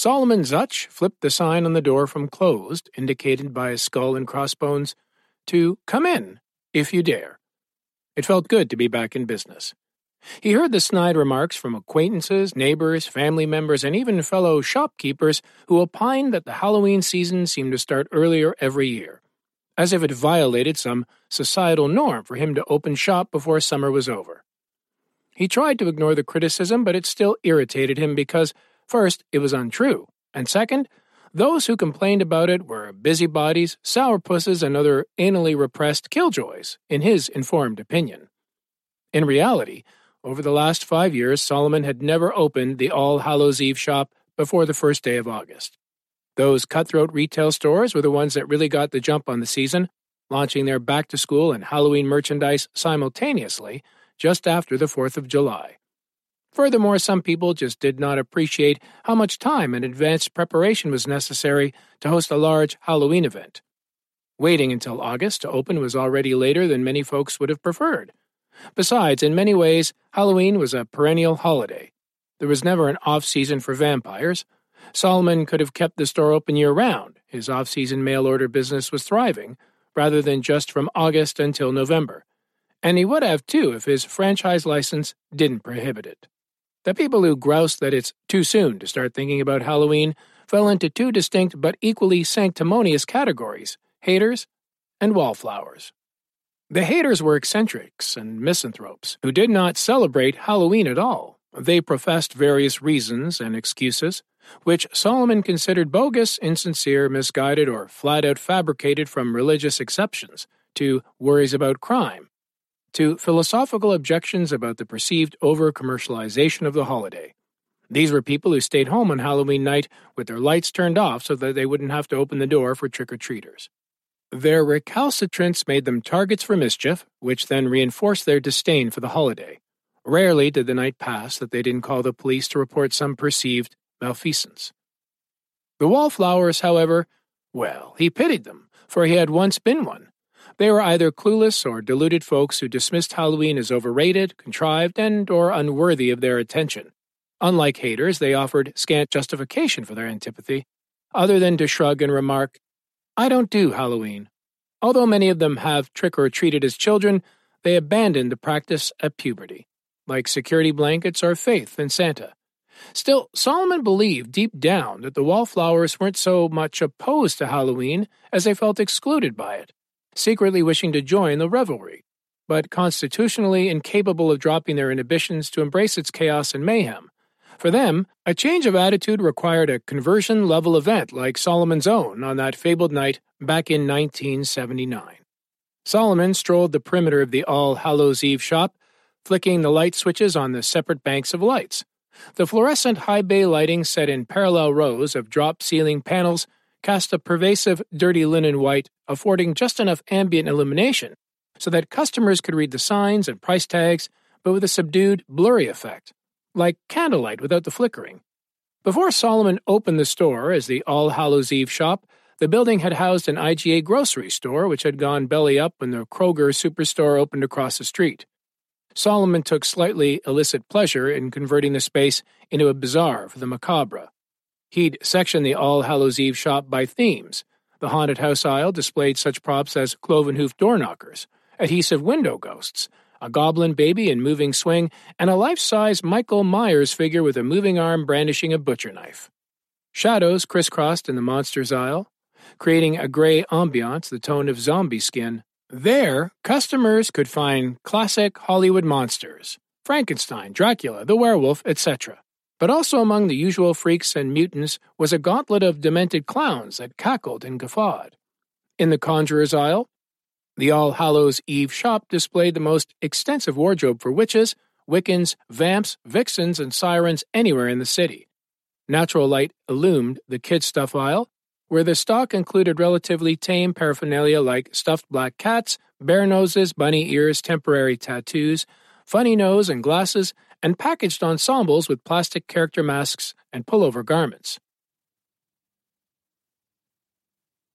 Solomon Zutch flipped the sign on the door from closed, indicated by a skull and crossbones, to come in, if you dare. It felt good to be back in business. He heard the snide remarks from acquaintances, neighbors, family members, and even fellow shopkeepers who opined that the Halloween season seemed to start earlier every year, as if it violated some societal norm for him to open shop before summer was over. He tried to ignore the criticism, but it still irritated him because, first, it was untrue, and second, those who complained about it were busybodies, sourpusses, and other anally repressed killjoys, in his informed opinion. In reality, over the last 5 years, Solomon had never opened the All Hallows Eve shop before the first day of August. Those cutthroat retail stores were the ones that really got the jump on the season, launching their back-to-school and Halloween merchandise simultaneously just after the 4th of July. Furthermore, some people just did not appreciate how much time and advanced preparation was necessary to host a large Halloween event. Waiting until August to open was already later than many folks would have preferred. Besides, in many ways, Halloween was a perennial holiday. There was never an off-season for vampires. Solomon could have kept the store open year-round. His off-season mail-order business was thriving, rather than just from August until November. And he would have, too, if his franchise license didn't prohibit it. The people who groused that it's too soon to start thinking about Halloween fell into two distinct but equally sanctimonious categories: haters and wallflowers. The haters were eccentrics and misanthropes who did not celebrate Halloween at all. They professed various reasons and excuses, which Solomon considered bogus, insincere, misguided, or flat-out fabricated from religious exceptions, to worries about crime, to philosophical objections about the perceived over-commercialization of the holiday. These were people who stayed home on Halloween night with their lights turned off so that they wouldn't have to open the door for trick-or-treaters. Their recalcitrance made them targets for mischief, which then reinforced their disdain for the holiday. Rarely did the night pass that they didn't call the police to report some perceived malfeasance. The wallflowers, however, well, he pitied them, for he had once been one. They were either clueless or deluded folks who dismissed Halloween as overrated, contrived, and/or unworthy of their attention. Unlike haters, they offered scant justification for their antipathy, other than to shrug and remark, "I don't do Halloween." Although many of them have trick-or-treated as children, they abandoned the practice at puberty, like security blankets or faith in Santa. Still, Solomon believed deep down that the wallflowers weren't so much opposed to Halloween as they felt excluded by it, secretly wishing to join the revelry, but constitutionally incapable of dropping their inhibitions to embrace its chaos and mayhem. For them, a change of attitude required a conversion-level event like Solomon's own on that fabled night back in 1979. Solomon strolled the perimeter of the All Hallows Eve shop, flicking the light switches on the separate banks of lights. The fluorescent high bay lighting set in parallel rows of drop-ceiling panels cast a pervasive, dirty linen white, affording just enough ambient illumination so that customers could read the signs and price tags, but with a subdued, blurry effect, like candlelight without the flickering. Before Solomon opened the store as the All Hallows Eve shop, the building had housed an IGA grocery store which had gone belly up when the Kroger superstore opened across the street. Solomon took slightly illicit pleasure in converting the space into a bazaar for the macabre. He'd sectioned the All Hallows Eve shop by themes. The haunted house aisle displayed such props as cloven-hoofed door knockers, adhesive window ghosts, a goblin baby in moving swing, and a life-size Michael Myers figure with a moving arm brandishing a butcher knife. Shadows crisscrossed in the monsters aisle, creating a gray ambiance the tone of zombie skin. There, customers could find classic Hollywood monsters, Frankenstein, Dracula, the werewolf, etc. But also among the usual freaks and mutants was a gauntlet of demented clowns that cackled and guffawed. In the conjurer's aisle, the All Hallows Eve shop displayed the most extensive wardrobe for witches, Wiccans, vamps, vixens, and sirens anywhere in the city. Natural light illumined the kid stuff aisle, where the stock included relatively tame paraphernalia like stuffed black cats, bear noses, bunny ears, temporary tattoos, funny nose and glasses, and packaged ensembles with plastic character masks and pullover garments.